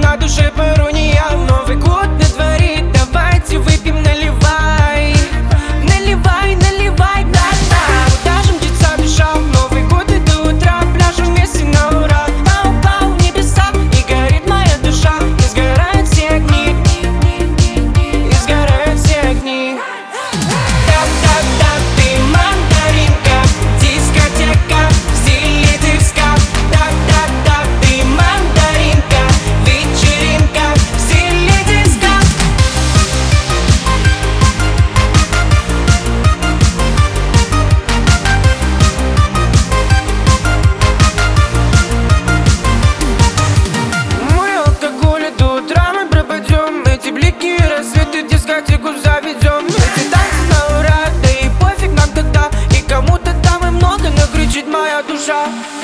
на душе парония. Новый год на дворе, давайте выпьем, наливай. Наливай, наливай, да-да. Куда же мчится душа в Новый год и до утра? Пляшем вместе на ура. А упал в небеса и горит моя душа. И сгорают все огни, и сгорают все огни. Да-да-да, ты мандаринка, дискотека в стиле диска. Да-да-да, ты мандаринка, вечеринка в стиле диска. Мой алкоголь до утра мы пропадем. Эти блики и рассветы дискотеку заведем. Эти танцы на ура, да и пофиг нам тогда. И кому-то там и много, но кричит моя душа.